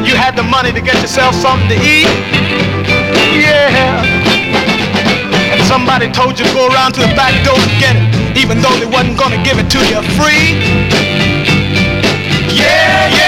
You had the money to get yourself something to eat. Yeah. And somebody told you to go around to the back door and get it, even though they wasn't gonna give it to you free. Yeah, yeah.